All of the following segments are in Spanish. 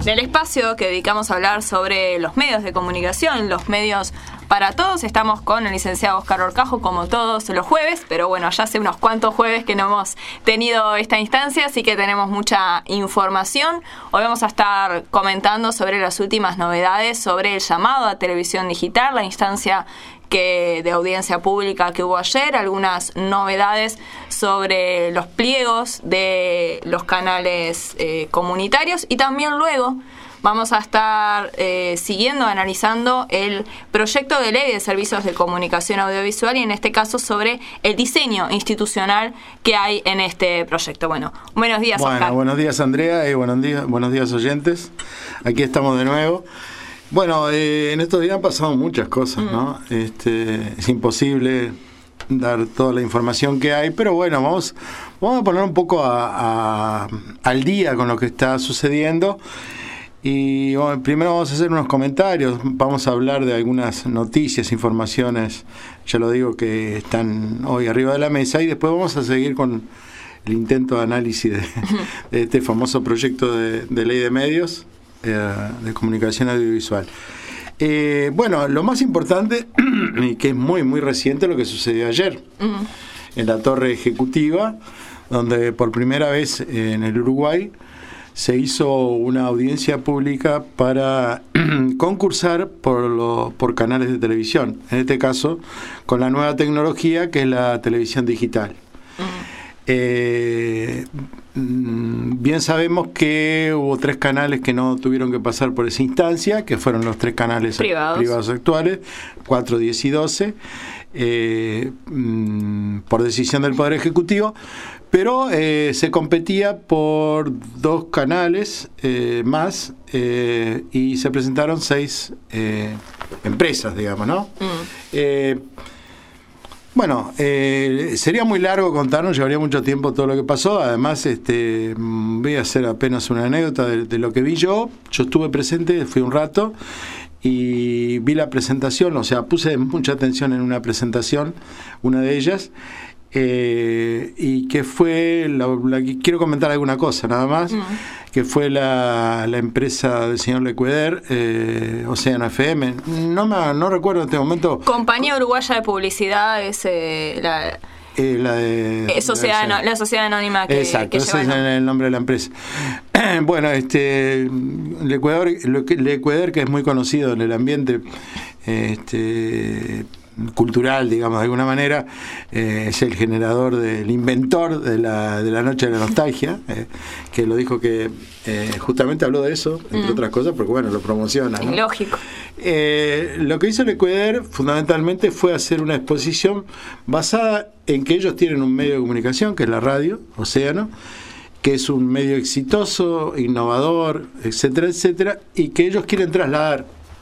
Del espacio que dedicamos a hablar sobre los medios de comunicación, los medios para todos, estamos con el licenciado Oscar Horcajo como todos los jueves, pero bueno, ya hace unos cuantos jueves que no hemos tenido esta instancia, así que tenemos mucha información. Hoy vamos a estar comentando sobre las últimas novedades sobre el llamado a televisión digital, la instancia de audiencia pública que hubo ayer, algunas novedades sobre los pliegos de los canales comunitarios, y también luego vamos a estar analizando el proyecto de ley de servicios de comunicación audiovisual, y en este caso sobre el diseño institucional que hay en este proyecto. Bueno, buenos días, Oscar. Buenos días, Andrea, y buenos días, oyentes. Aquí estamos de nuevo. Bueno, en estos días han pasado muchas cosas, ¿no? Es imposible dar toda la información que hay, pero bueno, vamos a poner un poco al día con lo que está sucediendo. Y bueno, primero vamos a hacer unos comentarios, vamos a hablar de algunas noticias, informaciones, ya lo digo, que están hoy arriba de la mesa, y después vamos a seguir con el intento de análisis de este famoso proyecto de ley de medios de comunicación audiovisual. Bueno, lo más importante, y que es muy muy reciente, lo que sucedió ayer en la Torre Ejecutiva, donde por primera vez en el Uruguay se hizo una audiencia pública para concursar por canales de televisión, en este caso con la nueva tecnología que es la televisión digital. Bien sabemos que hubo 3 canales que no tuvieron que pasar por esa instancia, que fueron los 3 canales privados actuales, 4, 10 y 12, por decisión del Poder Ejecutivo, pero se competía por 2 canales más, y se presentaron 6 empresas, digamos, ¿no? Bueno, sería muy largo contarnos, llevaría mucho tiempo todo lo que pasó. Además, voy a hacer apenas una anécdota de lo que vi yo. Yo estuve presente, fui un rato y vi la presentación, o sea, puse mucha atención en una presentación, una de ellas, y que fue la que quiero comentar alguna cosa nada más, que fue la empresa del señor Lecueder, Océano FM, no recuerdo en este momento. Compañía Uruguaya de Publicidad es la sociedad anónima que exacto, que ese es el nombre de la empresa. Bueno, Lecueder, que es muy conocido en el ambiente cultural, digamos, de alguna manera, es el inventor de la Noche de la Nostalgia, que lo dijo que justamente habló de eso, entre otras cosas, porque bueno, lo promociona, ¿no? Lógico. Lo que hizo Lecueder fundamentalmente fue hacer una exposición basada en que ellos tienen un medio de comunicación, que es la radio, Océano, que es un medio exitoso, innovador, etcétera, etcétera, y que ellos quieren trasladar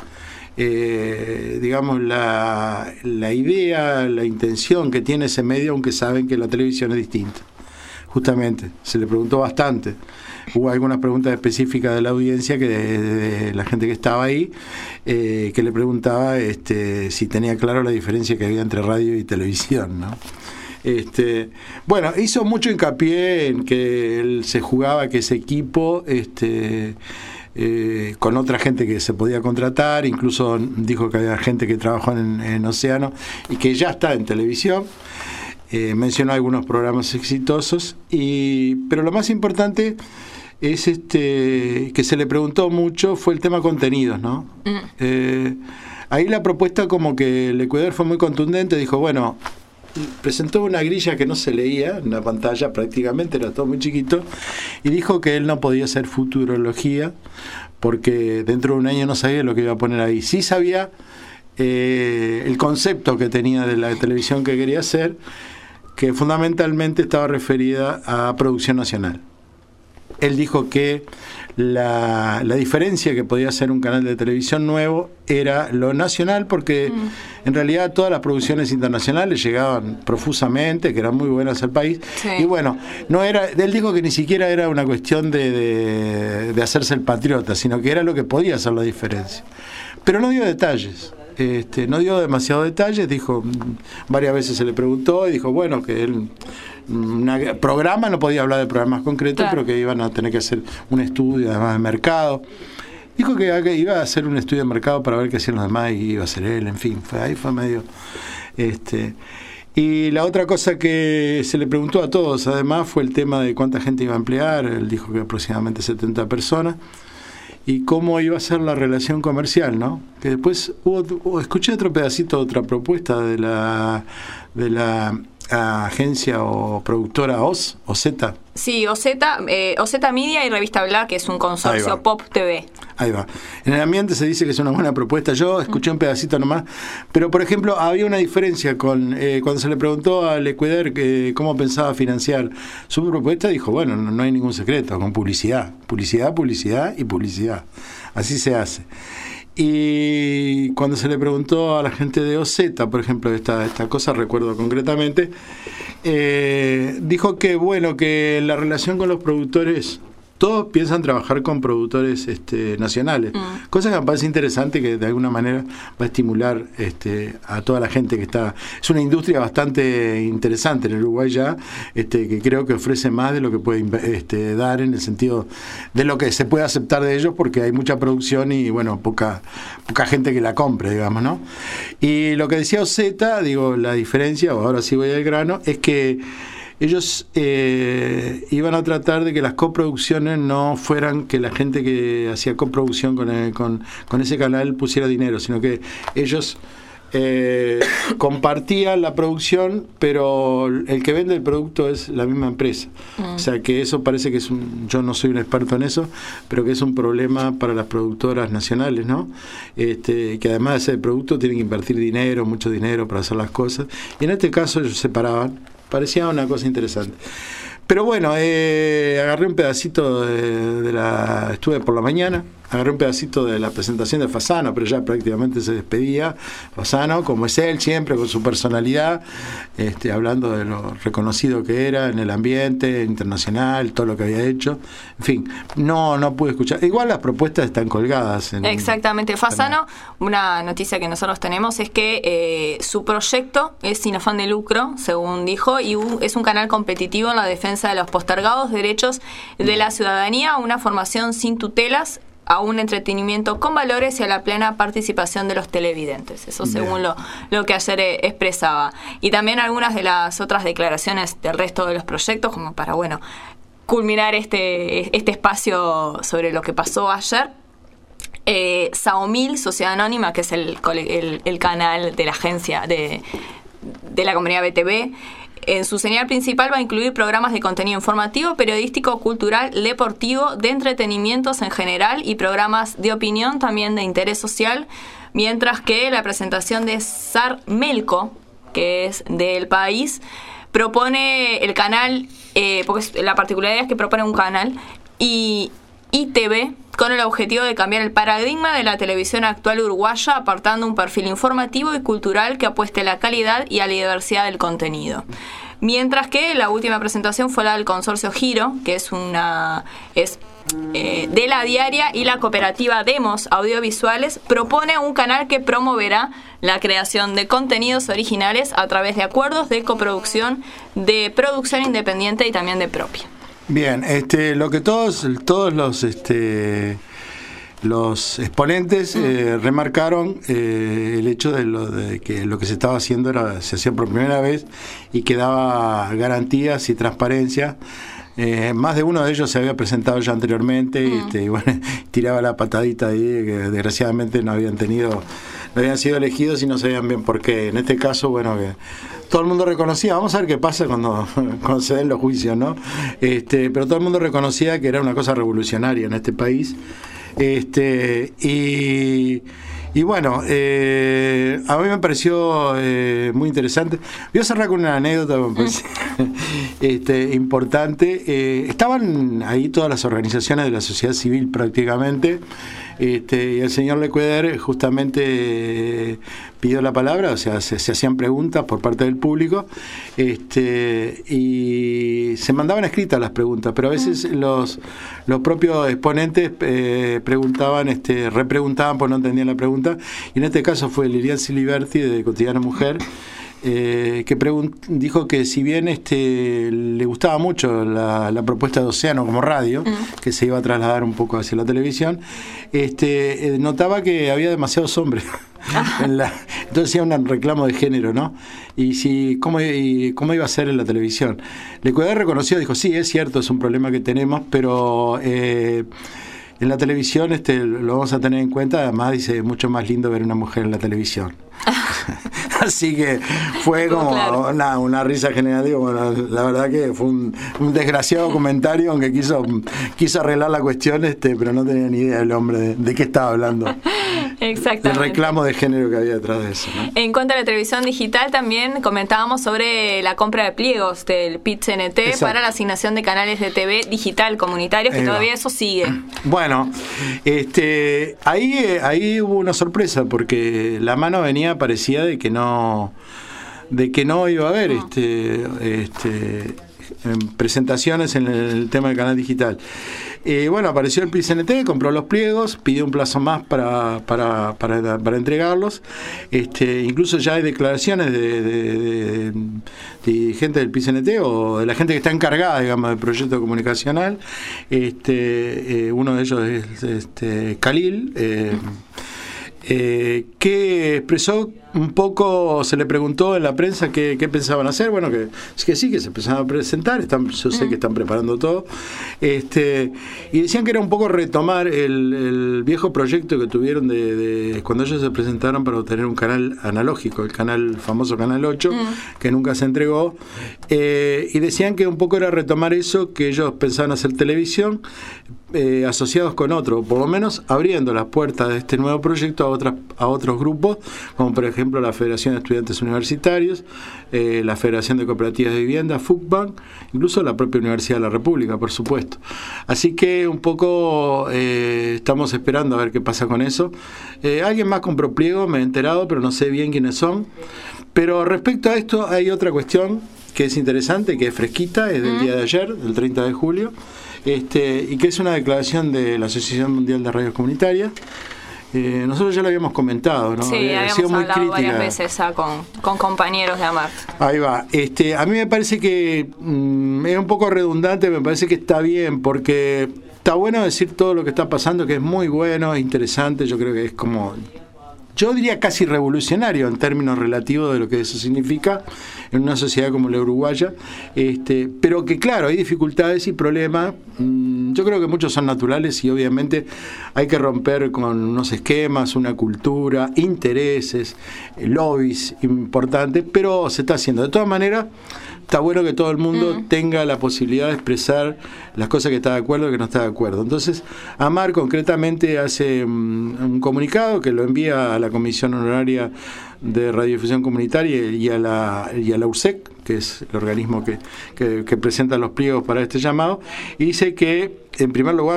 digamos la idea, la intención que tiene ese medio, aunque saben que la televisión es distinta. Justamente, se le preguntó bastante. Hubo algunas preguntas específicas de la audiencia, que de la gente que estaba ahí, que le preguntaba si tenía claro la diferencia que había entre radio y televisión, ¿no? Bueno, hizo mucho hincapié en que él se jugaba que ese equipo con otra gente que se podía contratar, incluso dijo que había gente que trabajó en Océano y que ya está en televisión. Mencionó algunos programas exitosos, pero lo más importante es que se le preguntó mucho fue el tema contenidos, ¿no? Ahí la propuesta, como que el Ecuador fue muy contundente, dijo, bueno, presentó una grilla que no se leía en la pantalla prácticamente, era todo muy chiquito, y dijo que él no podía hacer futurología porque dentro de un año no sabía lo que iba a poner ahí. Sí sabía el concepto que tenía de la televisión que quería hacer, que fundamentalmente estaba referida a producción nacional. Él dijo que la diferencia que podía hacer un canal de televisión nuevo era lo nacional, porque en realidad todas las producciones internacionales llegaban profusamente, que eran muy buenas al país, sí. Y bueno, él dijo que ni siquiera era una cuestión de hacerse el patriota, sino que era lo que podía hacer la diferencia. Pero no dio detalles. no dio demasiados detalles, dijo, varias veces se le preguntó y dijo, bueno, que él programa, no podía hablar de programas concretos, claro, pero que iban a tener que hacer un estudio además de mercado. Dijo que iba a hacer un estudio de mercado para ver qué hacían los demás y iba a ser él, en fin, ahí fue medio... Y la otra cosa que se le preguntó a todos, además, fue el tema de cuánta gente iba a emplear. Él dijo que aproximadamente 70 personas. Y cómo iba a ser la relación comercial, ¿no? Que después escuché otro pedacito, otra propuesta de la agencia o productora OZ. Sí, OZ Media y Revista Bla, que es un consorcio Pop TV. Ahí va. En el ambiente se dice que es una buena propuesta. Yo escuché un pedacito nomás, pero por ejemplo había una diferencia con cuando se le preguntó a Lecueder cómo pensaba financiar su propuesta. Dijo, bueno, no hay ningún secreto, con publicidad, publicidad y publicidad. Así se hace. Y cuando se le preguntó a la gente de OZ, por ejemplo, esta cosa, recuerdo concretamente, dijo que bueno, que la relación con los productores, todos piensan trabajar con productores nacionales, cosa que me parece interesante, que de alguna manera va a estimular a toda la gente que está. Es una industria bastante interesante en el Uruguay ya, que creo que ofrece más de lo que puede dar, en el sentido de lo que se puede aceptar de ellos, porque hay mucha producción y bueno, poca gente que la compre, digamos, ¿no? Y lo que decía OZ, digo, la diferencia, ahora sí voy al grano, es que ellos iban a tratar de que las coproducciones no fueran que la gente que hacía coproducción con ese canal pusiera dinero, sino que ellos compartían la producción, pero el que vende el producto es la misma empresa. O sea que eso parece que yo no soy un experto en eso, pero que es un problema para las productoras nacionales, ¿no? Que además de ese producto tienen que invertir dinero, mucho dinero para hacer las cosas. Y en este caso ellos separaban. Parecía una cosa interesante. Pero bueno, agarré un pedacito estuve por la mañana, agarré un pedacito de la presentación de Fasano, pero ya prácticamente se despedía. Fasano, como es él siempre, con su personalidad, hablando de lo reconocido que era en el ambiente internacional, todo lo que había hecho. En fin, no pude escuchar. Igual las propuestas están colgadas. Exactamente. Fasano, una noticia que nosotros tenemos es que su proyecto es sin afán de lucro, según dijo, y es un canal competitivo en la defensa de los postergados derechos de la ciudadanía, una formación sin tutelas, a un entretenimiento con valores y a la plena participación de los televidentes. Eso según lo que ayer expresaba. Y también algunas de las otras declaraciones del resto de los proyectos, como para, bueno, culminar este espacio sobre lo que pasó ayer. Saomil, Sociedad Anónima, que es el canal de la agencia de la compañía BTV, en su señal principal va a incluir programas de contenido informativo, periodístico, cultural, deportivo, de entretenimientos en general y programas de opinión también de interés social, mientras que la presentación de Sar Melco, que es del País, propone el canal, porque la particularidad es que propone un canal, y ITV, con el objetivo de cambiar el paradigma de la televisión actual uruguaya, apartando un perfil informativo y cultural que apueste a la calidad y a la diversidad del contenido. Mientras que la última presentación fue la del consorcio Giro, que es de La Diaria y la cooperativa Demos Audiovisuales, propone un canal que promoverá la creación de contenidos originales a través de acuerdos de coproducción, de producción independiente y también de propia. Bien, lo que todos los exponentes remarcaron el hecho de que lo que se estaba haciendo se hacía por primera vez y que daba garantías y transparencia. Más de uno de ellos se había presentado ya anteriormente y bueno, tiraba la patadita ahí, que desgraciadamente no habían sido elegidos y no sabían bien por qué. En este caso, bueno, que todo el mundo reconocía, vamos a ver qué pasa cuando se den los juicios, ¿no? Pero todo el mundo reconocía que era una cosa revolucionaria en este país. Y bueno, a mí me pareció muy interesante. Voy a cerrar con una anécdota que me parece importante. Estaban ahí todas las organizaciones de la sociedad civil prácticamente, y el señor Lecueder justamente pidió la palabra, o sea, se hacían preguntas por parte del público, y se mandaban escritas las preguntas, pero a veces los propios exponentes repreguntaban porque no entendían la pregunta, y en este caso fue Lilian Siliberti de Cotidiana Mujer, que dijo que si bien le gustaba mucho la propuesta de Océano como radio, que se iba a trasladar un poco hacia la televisión, notaba que había demasiados hombres. Entonces hacía un reclamo de género, ¿no? Y cómo iba a ser en la televisión. Lecueder reconoció, dijo, sí, es cierto, es un problema que tenemos, pero en la televisión lo vamos a tener en cuenta. Además, dice, es mucho más lindo ver una mujer en la televisión. Así que fue como claro, una risa general. Digo, bueno, la verdad que fue un desgraciado comentario, aunque quiso arreglar la cuestión, pero no tenía ni idea el hombre de qué estaba hablando. Exactamente. El reclamo de género que había detrás de eso, ¿no? En cuanto a la televisión digital, también comentábamos sobre la compra de pliegos del PIT-CNT para la asignación de canales de TV digital comunitarios, que todavía eso sigue. Bueno, ahí hubo una sorpresa, porque la mano parecía de que no iba a haber presentaciones en el tema del canal digital. Bueno, apareció el PIT-CNT, compró los pliegos, pidió un plazo más para entregarlos. Incluso ya hay declaraciones de gente del PIT-CNT o de la gente que está encargada, digamos, del proyecto comunicacional. Uno de ellos es Khalil, que expresó un poco, se le preguntó en la prensa qué pensaban hacer. Bueno, que sí, que se empezaban a presentar, yo sé que están preparando todo, y decían que era un poco retomar el viejo proyecto que tuvieron de cuando ellos se presentaron para obtener un canal analógico, el famoso Canal 8, que nunca se entregó, y decían que un poco era retomar eso, que ellos pensaban hacer televisión asociados con otro, por lo menos abriendo las puertas de este nuevo proyecto a otros grupos, como por ejemplo la Federación de Estudiantes Universitarios, la Federación de Cooperativas de Vivienda, FUCBAN, incluso la propia Universidad de la República, por supuesto. Así que un poco estamos esperando a ver qué pasa con eso. Alguien más compró pliego, me he enterado, pero no sé bien quiénes son. Pero respecto a esto hay otra cuestión que es interesante, que es fresquita, es del día de ayer, del 30 de julio, y que es una declaración de la Asociación Mundial de Radios Comunitarias. Nosotros ya lo habíamos comentado, ¿no? Sí, habíamos sido muy hablado crítica varias veces con compañeros de AMART. Ahí va. A mí me parece que es un poco redundante, me parece que está bien, porque está bueno decir todo lo que está pasando, que es muy bueno, es interesante. Yo creo que es como, yo diría casi revolucionario en términos relativos de lo que eso significa en una sociedad como la uruguaya, pero que claro, hay dificultades y problemas. Yo creo que muchos son naturales y obviamente hay que romper con unos esquemas, una cultura, intereses, lobbies importantes, pero se está haciendo. De todas maneras, está bueno que todo el mundo tenga la posibilidad de expresar las cosas que está de acuerdo y que no está de acuerdo. Entonces, AMAR concretamente hace un comunicado que lo envía a la Comisión Honoraria de Radiodifusión Comunitaria y a la URSEC, que es el organismo que presenta los pliegos para este llamado, y dice que, en primer lugar,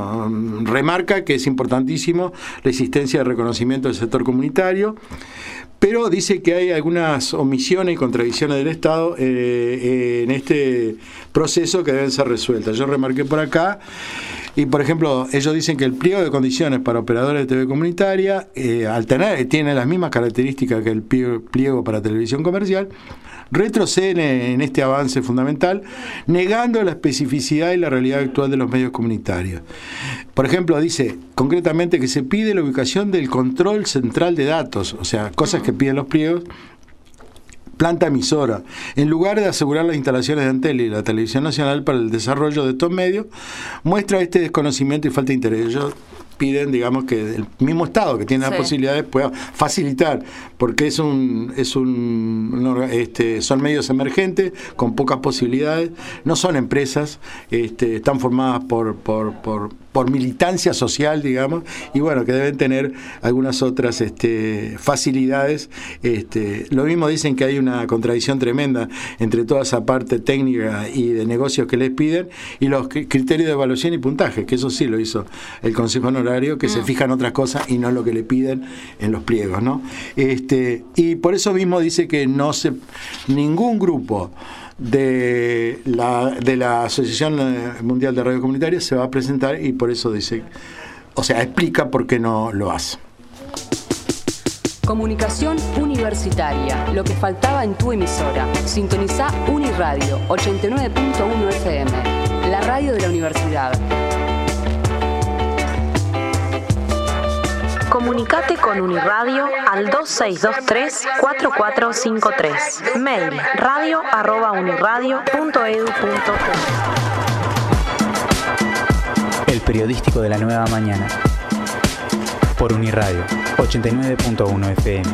remarca que es importantísimo la existencia de reconocimiento del sector comunitario, pero dice que hay algunas omisiones y contradicciones del Estado en este proceso que deben ser resueltas. Yo remarqué por acá, y por ejemplo, ellos dicen que el pliego de condiciones para operadores de TV comunitaria, tiene las mismas características que el pliego para televisión comercial, retroceden en este avance fundamental, negando la especificidad y la realidad actual de los medios comunitarios. Por ejemplo, dice concretamente que se pide la ubicación del control central de datos, o sea, cosas que piden los pliegos, planta emisora, en lugar de asegurar las instalaciones de Antel y la Televisión Nacional para el desarrollo de estos medios, muestra este desconocimiento y falta de interés. Ellos piden, digamos, que el mismo Estado que tiene las posibilidades pueda facilitar, porque son medios emergentes con pocas posibilidades, no son empresas, están formadas por por militancia social, digamos, y bueno, que deben tener algunas otras facilidades. Lo mismo dicen que hay una contradicción tremenda entre toda esa parte técnica y de negocios que les piden y los criterios de evaluación y puntaje, que eso sí lo hizo el Consejo Honorario, que se fijan otras cosas y no lo que le piden en los pliegos, ¿no? Y por eso mismo dice que ningún grupo de la Asociación Mundial de Radio Comunitaria se va a presentar, y por eso dice, o sea, explica por qué no lo hace. Comunicación universitaria, lo que faltaba en tu emisora. Sintoniza Uniradio 89.1 FM, la radio de la universidad. Comunicate con Uniradio al 2623-4453. Mail radio@uniradio.edu.ar. El periodístico de la nueva mañana. Por Uniradio 89.1 FM.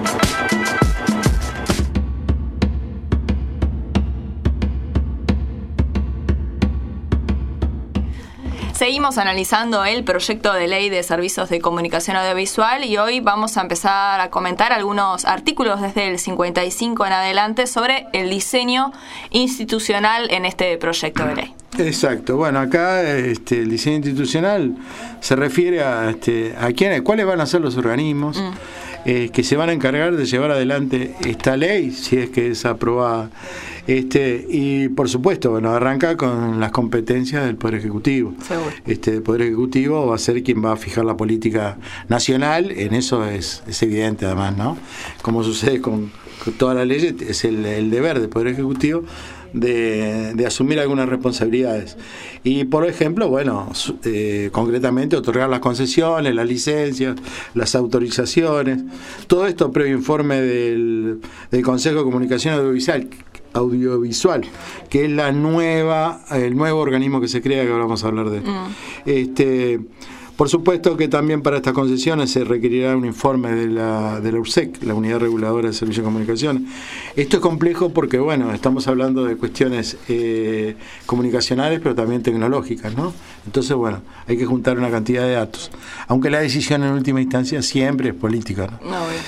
Seguimos analizando el proyecto de ley de servicios de comunicación audiovisual y hoy vamos a empezar a comentar algunos artículos desde el 55 en adelante sobre el diseño institucional en este proyecto de ley. Exacto. Bueno, acá el diseño institucional se refiere a quiénes, cuáles van a ser los organismos que se van a encargar de llevar adelante esta ley, si es que es aprobada. Y por supuesto, bueno, arranca con las competencias del Poder Ejecutivo. Seguro. El Poder Ejecutivo va a ser quien va a fijar la política nacional, en eso es evidente además, ¿no? Como sucede con todas las leyes, es el deber del Poder Ejecutivo de asumir algunas responsabilidades. Y por ejemplo, bueno, concretamente otorgar las concesiones, las licencias, las autorizaciones, todo esto previo informe del Consejo de Comunicación Audiovisual, que es el nuevo organismo que se crea, que ahora vamos a hablar de por supuesto que también para estas concesiones se requerirá un informe de la URSEC, la Unidad Reguladora de Servicios de Comunicación. Esto es complejo porque, bueno, estamos hablando de cuestiones comunicacionales, pero también tecnológicas, ¿no? Entonces, bueno, hay que juntar una cantidad de datos. Aunque la decisión en última instancia siempre es política, ¿no?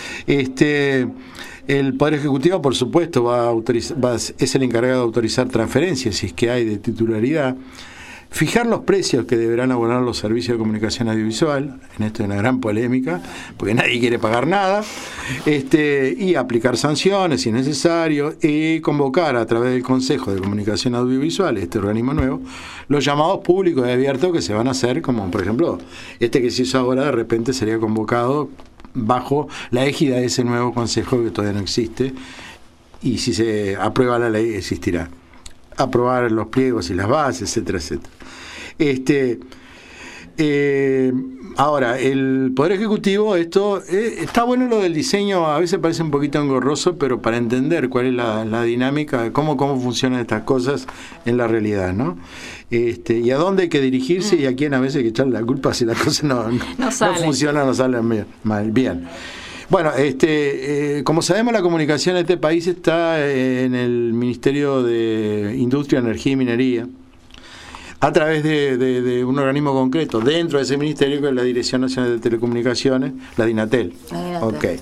El Poder Ejecutivo, por supuesto, es el encargado de autorizar transferencias, si es que hay, de titularidad. Fijar los precios que deberán abonar los servicios de comunicación audiovisual, en esto hay una gran polémica, porque nadie quiere pagar nada, y aplicar sanciones si es necesario, y convocar a través del Consejo de Comunicación Audiovisual, este organismo nuevo, los llamados públicos y abiertos que se van a hacer, como por ejemplo, que se hizo ahora, de repente sería convocado bajo la égida de ese nuevo consejo que todavía no existe, y si se aprueba la ley existirá. Aprobar los pliegos y las bases, etcétera, etcétera. Ahora, el Poder Ejecutivo, está bueno lo del diseño, a veces parece un poquito engorroso, pero para entender cuál es la dinámica, cómo funcionan estas cosas en la realidad, ¿no? Y a dónde hay que dirigirse y a quién a veces hay que echarle la culpa si las cosas no funcionan, no salen bien. Bueno, como sabemos, la comunicación en este país está en el Ministerio de Industria, Energía y Minería, a través de un organismo concreto dentro de ese ministerio, que es la Dirección Nacional de Telecomunicaciones, la DINATEL. Okay.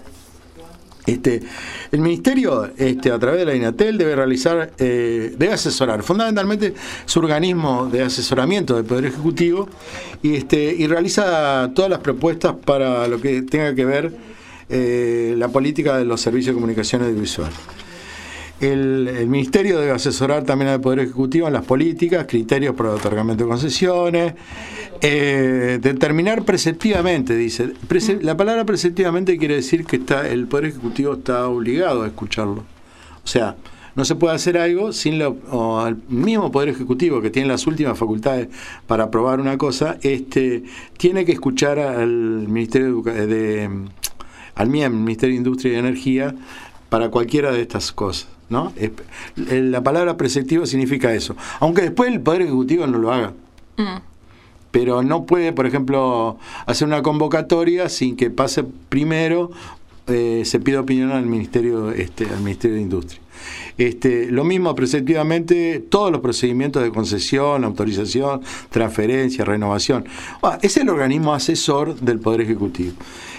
El ministerio, a través de la DINATEL, debe asesorar. Fundamentalmente es un organismo de asesoramiento del Poder Ejecutivo y realiza todas las propuestas para lo que tenga que ver la política de los servicios de comunicación audiovisual. El Ministerio debe asesorar también al Poder Ejecutivo en las políticas, criterios para el otorgamiento de concesiones, determinar preceptivamente, dice. La palabra preceptivamente quiere decir que el Poder Ejecutivo está obligado a escucharlo. O sea, no se puede hacer algo sin el mismo Poder Ejecutivo, que tiene las últimas facultades para aprobar una cosa, tiene que escuchar al Ministerio al Ministerio de Industria y Energía para cualquiera de estas cosas, ¿no? La palabra preceptivo significa eso, aunque después el Poder Ejecutivo no lo haga. Pero no puede, por ejemplo, hacer una convocatoria sin que pase primero, se pida opinión al Ministerio de Industria. Lo mismo preceptivamente, todos los procedimientos de concesión, autorización, transferencia, renovación. Es el organismo asesor del Poder Ejecutivo.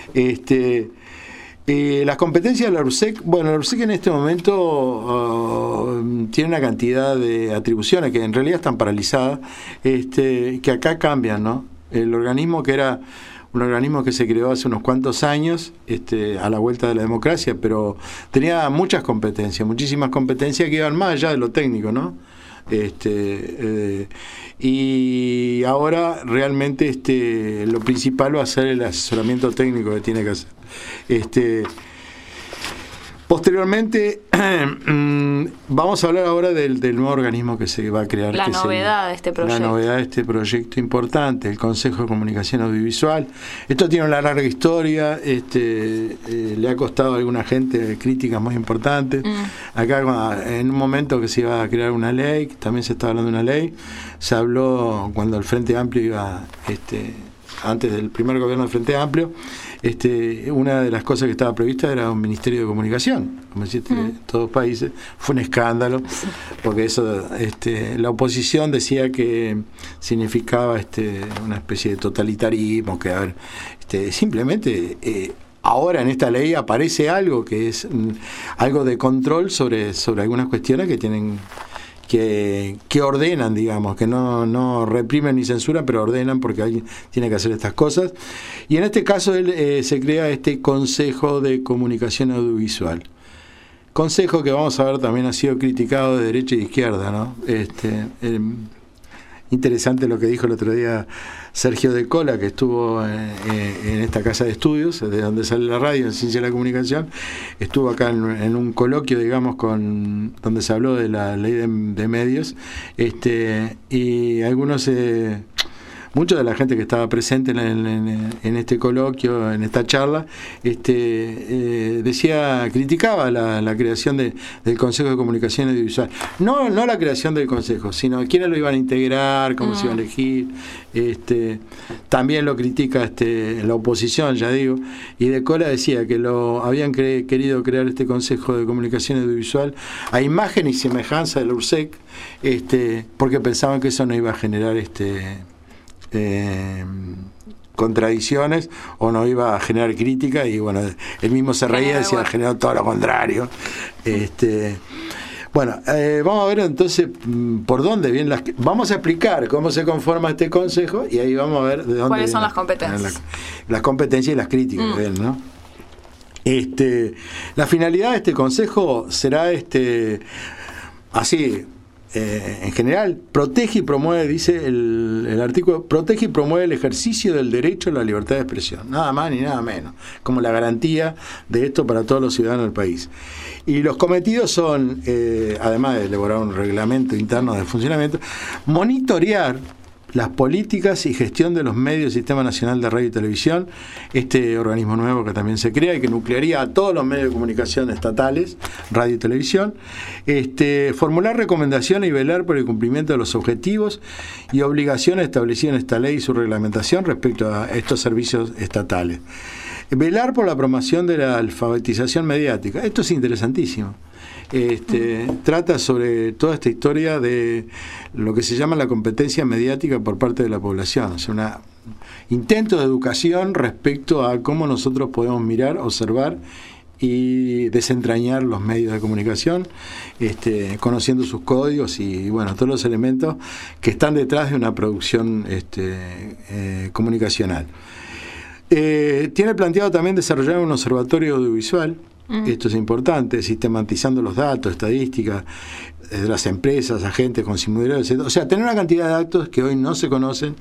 Las competencias de la URSEC, la URSEC en este momento tiene una cantidad de atribuciones que en realidad están paralizadas, que acá cambian, ¿no? El organismo, que era un organismo que se creó hace unos cuantos años, a la vuelta de la democracia, pero tenía muchas competencias, muchísimas competencias que iban más allá de lo técnico, ¿no? Y ahora realmente lo principal va a ser el asesoramiento técnico que tiene que hacer. Posteriormente vamos a hablar ahora del nuevo organismo que se va a crear. La novedad de este proyecto. La novedad de este proyecto importante, el Consejo de Comunicación Audiovisual. Esto tiene una larga historia, le ha costado a alguna gente críticas muy importantes. Acá, en un momento que se iba a crear una ley, también se estaba hablando de una ley, se habló cuando el Frente Amplio iba, antes del primer gobierno del Frente Amplio, una de las cosas que estaba prevista era un Ministerio de Comunicación, como deciste, en todos los países. Fue un escándalo, porque eso, la oposición decía que significaba una especie de totalitarismo, que simplemente ahora en esta ley aparece algo que es algo de control sobre algunas cuestiones que tienen que ordenan, digamos, que no reprimen ni censuran, pero ordenan porque alguien tiene que hacer estas cosas. Y en este caso se crea este Consejo de Comunicación Audiovisual. Consejo que, vamos a ver, también ha sido criticado de derecha y de izquierda, ¿no? Interesante lo que dijo el otro día Sergio de Cola, que estuvo en esta casa de estudios, de donde sale la radio, en Ciencia de la Comunicación. Estuvo acá en un coloquio, digamos, donde se habló de la ley de medios, y algunos, mucha de la gente que estaba presente en este coloquio, en esta charla, criticaba la creación del Consejo de Comunicación Audiovisual. No la creación del Consejo, sino quiénes lo iban a integrar, cómo se iba a elegir. También lo critica la oposición, ya digo, y de Cola decía que habían querido crear este Consejo de Comunicación Audiovisual a imagen y semejanza de la URSEC, porque pensaban que eso no iba a generar contradicciones o no iba a generar crítica, y bueno, él mismo se reía, decía, ha generado todo lo contrario. Vamos a ver entonces por dónde vienen vamos a explicar cómo se conforma este consejo, y ahí vamos a ver de dónde cuáles son las competencias. Las competencias y las críticas de él, ¿no? La finalidad de este consejo será así. En general, protege y promueve, dice el artículo, protege y promueve el ejercicio del derecho a la libertad de expresión, nada más ni nada menos, como la garantía de esto para todos los ciudadanos del país. Y los cometidos son, además de elaborar un reglamento interno de funcionamiento, monitorear las políticas y gestión de los medios del Sistema Nacional de Radio y Televisión, este organismo nuevo que también se crea y que nuclearía a todos los medios de comunicación estatales, radio y televisión, formular recomendaciones y velar por el cumplimiento de los objetivos y obligaciones establecidas en esta ley y su reglamentación respecto a estos servicios estatales. Velar por la promoción de la alfabetización mediática. Esto es interesantísimo. Trata sobre toda esta historia de lo que se llama la competencia mediática por parte de la población, o sea, un intento de educación respecto a cómo nosotros podemos mirar, observar y desentrañar los medios de comunicación, conociendo sus códigos y bueno, todos los elementos que están detrás de una producción comunicacional. Tiene planteado también desarrollar un observatorio audiovisual. Esto es importante, sistematizando los datos, estadísticas de las empresas, agentes, consumidores, etc. O sea, tener una cantidad de datos que hoy no se conocen,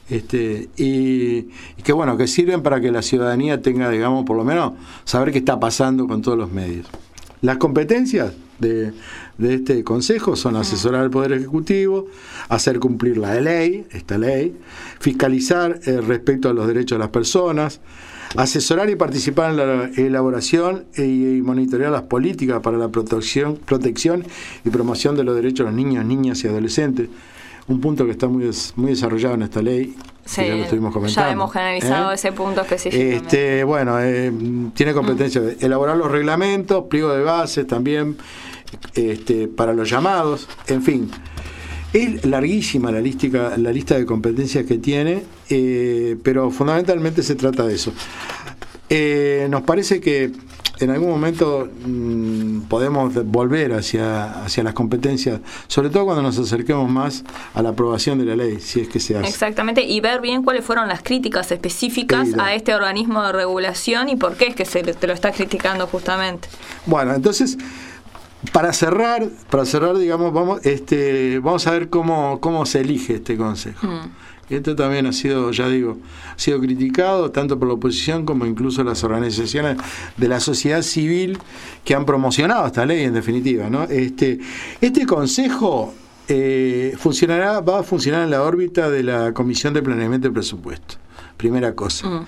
y que bueno, que sirven para que la ciudadanía tenga, digamos, por lo menos saber qué está pasando con todos los medios. Las competencias de este consejo son asesorar al Poder Ejecutivo, hacer cumplir esta ley, fiscalizar respecto a los derechos de las personas, asesorar y participar en la elaboración y monitorear las políticas para la protección y promoción de los derechos de los niños, niñas y adolescentes. Un punto que está muy desarrollado en esta ley. Sí, ya lo estuvimos comentando. Ya hemos generalizado ese punto específicamente. Tiene competencia de elaborar los reglamentos, pliego de bases también, para los llamados, en fin. Es larguísima la lista de competencias que tiene, pero fundamentalmente se trata de eso. Nos parece que en algún momento podemos volver hacia las competencias, sobre todo cuando nos acerquemos más a la aprobación de la ley, si es que se hace. Exactamente, y ver bien cuáles fueron las críticas específicas a este organismo de regulación y por qué es que te lo está criticando justamente. Bueno, entonces, para cerrar, digamos, vamos a ver cómo se elige este consejo. Esto también ha sido criticado tanto por la oposición como incluso las organizaciones de la sociedad civil que han promocionado esta ley, en definitiva, ¿no? Este consejo va a funcionar en la órbita de la Comisión de Planeamiento y Presupuesto. Primera cosa.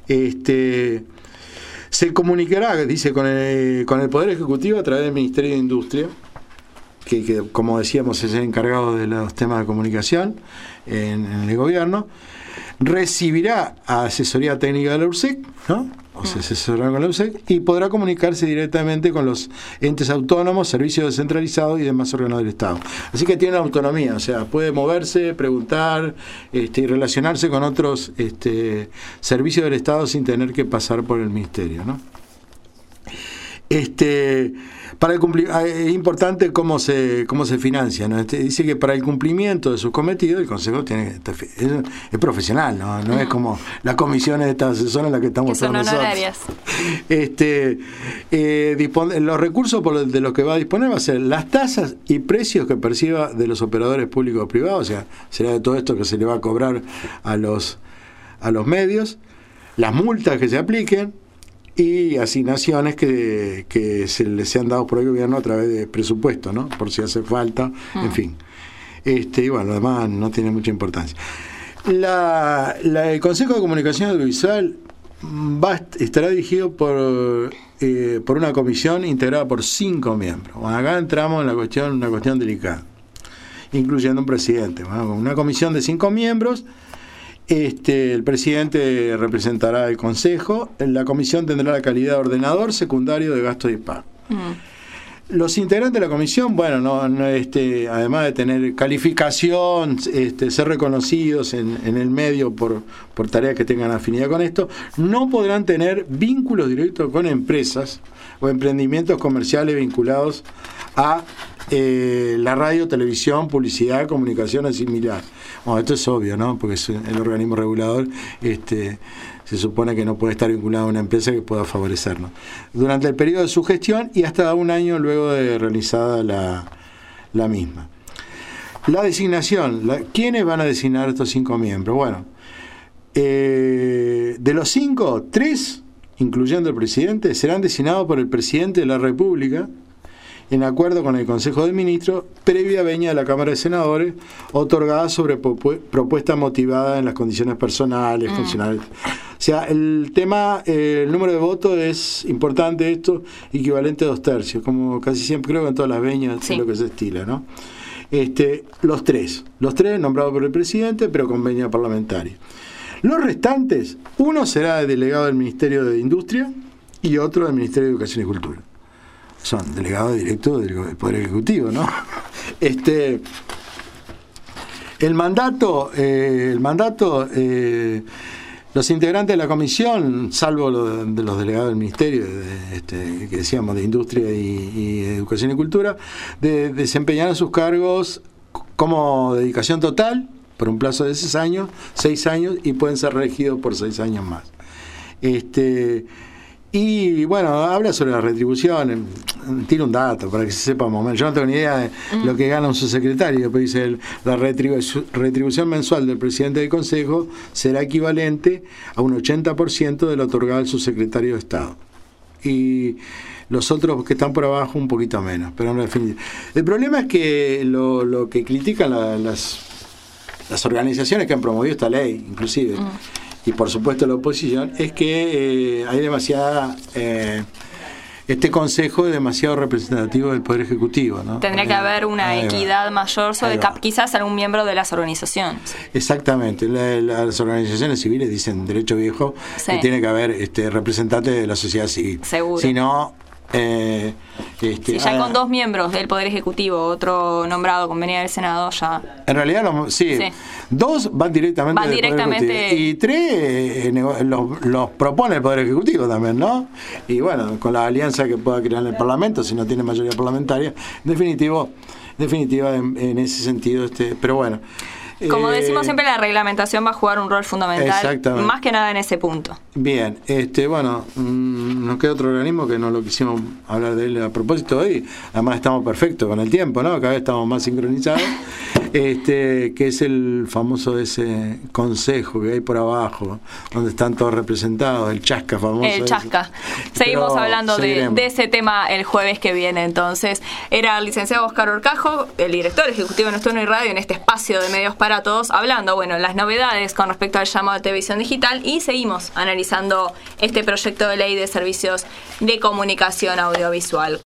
Se comunicará, dice, con el Poder Ejecutivo a través del Ministerio de Industria, que como decíamos es el encargado de los temas de comunicación en el gobierno. Recibirá asesoría técnica de la URSEC, ¿no? O sea, se asesorará con la URSEC y podrá comunicarse directamente con los entes autónomos, servicios descentralizados y demás órganos del Estado. Así que tiene autonomía, o sea, puede moverse, preguntar y relacionarse con otros servicios del Estado sin tener que pasar por el Ministerio, ¿no? Para es importante cómo se financia, ¿no? Dice que para el cumplimiento de sus cometidos el Consejo es profesional, no es como las comisiones de estas asesoras en las que estamos todos nosotros. Los recursos de los que va a disponer va a ser las tasas y precios que perciba de los operadores públicos o privados, o sea, será de todo esto que se le va a cobrar a los medios, las multas que se apliquen y asignaciones que se han dado por el gobierno a través de presupuesto, ¿no? Por si hace falta, en fin. Y bueno, lo demás no tiene mucha importancia. El Consejo de Comunicación Audiovisual estará dirigido por una comisión integrada por 5 miembros. Bueno, acá entramos en una cuestión delicada, incluyendo un presidente. Bueno, una comisión de 5 miembros. El presidente representará el Consejo. La comisión tendrá la calidad de ordenador secundario de gasto y pago. Los integrantes de la comisión, bueno, además de tener calificación, ser reconocidos en el medio por tareas que tengan afinidad con esto, no podrán tener vínculos directos con empresas o emprendimientos comerciales vinculados a la radio, televisión, publicidad, comunicaciones similar. Bueno, esto es obvio, ¿no? Porque es el organismo regulador, se supone que no puede estar vinculado a una empresa que pueda favorecernos. Durante el periodo de su gestión y hasta un año luego de realizada la misma. La designación, ¿quiénes van a designar estos 5 miembros? Bueno, de los 5, 3, incluyendo el presidente, serán designados por el presidente de la República en acuerdo con el Consejo de Ministros, previa venia de la Cámara de Senadores, otorgada sobre propuesta motivada en las condiciones personales, funcionales. O sea, el número de votos es importante, esto, equivalente a 2/3, como casi siempre creo que en todas las venias es lo que se estila, ¿no? Los tres nombrados por el presidente, pero con venia parlamentaria. Los restantes, uno será delegado del Ministerio de Industria y otro del Ministerio de Educación y Cultura. Son delegados directos del Poder Ejecutivo, ¿no? El mandato, los integrantes de la comisión, salvo de los delegados del Ministerio, que decíamos, de Industria y Educación y Cultura, desempeñarán sus cargos como dedicación total por un plazo de 6 años, y pueden ser reelegidos por 6 años más. Y bueno, habla sobre la retribución, tiene un dato para que se sepa más o menos. Yo no tengo ni idea de lo que gana un subsecretario, pero dice la retribución mensual del presidente del Consejo será equivalente a un 80% de lo otorgado al subsecretario de Estado. Y los otros que están por abajo un poquito menos, pero en definitiva. El problema es que lo que critican las organizaciones que han promovido esta ley, inclusive, y por supuesto la oposición, es que hay demasiada este consejo es demasiado representativo del Poder Ejecutivo, ¿no? Tendría que haber una equidad mayor sobre quizás algún miembro de las organizaciones. Exactamente, las organizaciones civiles dicen derecho viejo que tiene que haber representantes de la sociedad civil. Seguro. Si no, Sí, ya con 2 miembros del Poder Ejecutivo, otro nombrado con venida del Senado, ya... En realidad, sí. 2 van directamente del Poder Ejecutivo. Y 3 los propone el Poder Ejecutivo también, ¿no? Y bueno, con la alianza que pueda crear el Parlamento, si no tiene mayoría parlamentaria, definitiva en ese sentido, pero bueno. Como decimos siempre, la reglamentación va a jugar un rol fundamental, más que nada en ese punto. Bien, bueno, nos queda otro organismo que no lo quisimos hablar de él a propósito hoy, además estamos perfectos con el tiempo, ¿no? Cada vez estamos más sincronizados, que es el famoso ese consejo que hay por abajo, donde están todos representados, el Chasca famoso. El Chasca. Seguimos hablando de ese tema el jueves que viene, entonces. Era el licenciado Óscar Horcajo, el director ejecutivo de Nuestro Radio, en este espacio de Medios para Todos, hablando, las novedades con respecto al llamado de televisión digital, y seguimos analizando este proyecto de ley de servicios de comunicación audiovisual.